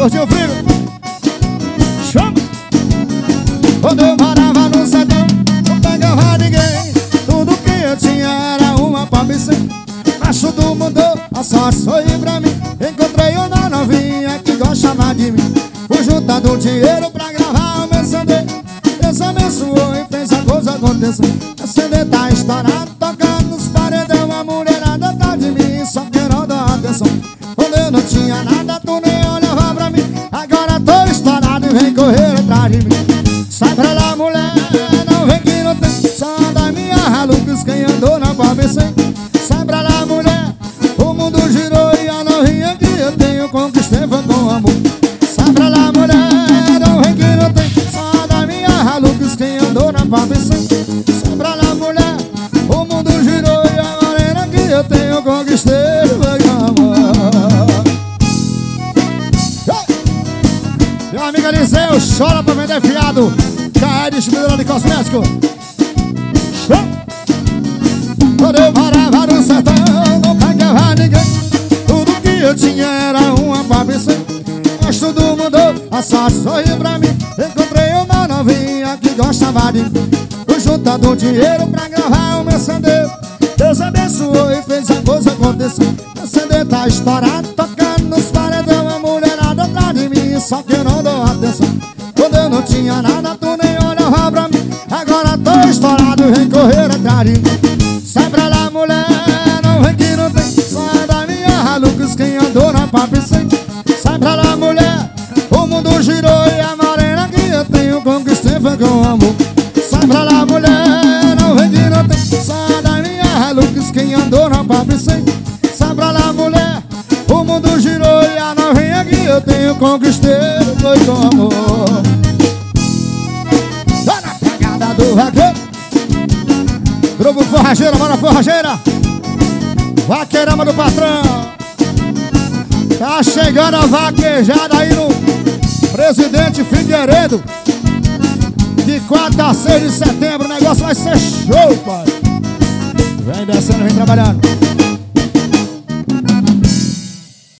Gordinho Frio. Chama! Quando eu morava no sertão, não pegava ninguém. Tudo que eu tinha era uma palmice. Mas tudo mudou, a sorte sorriu pra mim. Encontrei uma novinha que gostava de mim. Fui juntando dinheiro pra gravar o meu CD. Deus abençoou e fez a coisa acontecer. O CD tá estourado, tocando nos paredão. A mulherada atrás de mim, só querendo atenção. Quando eu não tinha nada, tu nem olhava pra mim. Agora tô estourado e vem correr atrás de mim. Sai pra lá, mulher, não vem que não tem. Só da minha Hilux quem andou na PVC. Sai pra lá, mulher, o mundo girou e a novinha que eu tenho conquistei foi com amor. Sai pra lá, mulher, não vem que não tem. Só da minha Hilux quem andou na PVC. Sai pra lá, mulher, o mundo girou e a morena que eu tenho conquistei foi com amor. Meu amigo Eliseu, chora pra vender fiado. Já é distribuidora de cosmético. Quando eu morava no sertão, não pegava ninguém. Tudo que eu tinha era uma PVC. Mas tudo mudou, a sorte sorriu pra mim. Encontrei uma novinha que gostava de mim. Fui juntando dinheiro pra gravar o meu CD. Deus abençoou e fez a coisa acontecer. O CD tá estourado, tocando nos paredão. A mulherada atrás de mim, só que eu não dou atenção. Quando eu não tinha nada, tu nem olhava pra mim. Agora tô estourado e vem correr atrás de mim. Sai pra lá, mulher, não vem que não tem. Sai da minha Hilux quem andou na PVC. Sai pra lá, mulher, o mundo girou e a morena que eu tenho conquistei foi com amor. Sai pra lá, mulher, não vem que não tem. Sai da minha Hilux quem andou na PVC. Sai pra lá, mulher, o mundo girou e a novinha que eu tenho conquistei foi com amor. Tá na pegada do vaqueiro. Grupo Forrageira, bora Forrageira. Vaqueirama do patrão. Tá chegando a vaquejada aí no Presidente Figueiredo. De 4 a 6 de setembro o negócio vai ser show, pai. Vem descendo, vem trabalhando.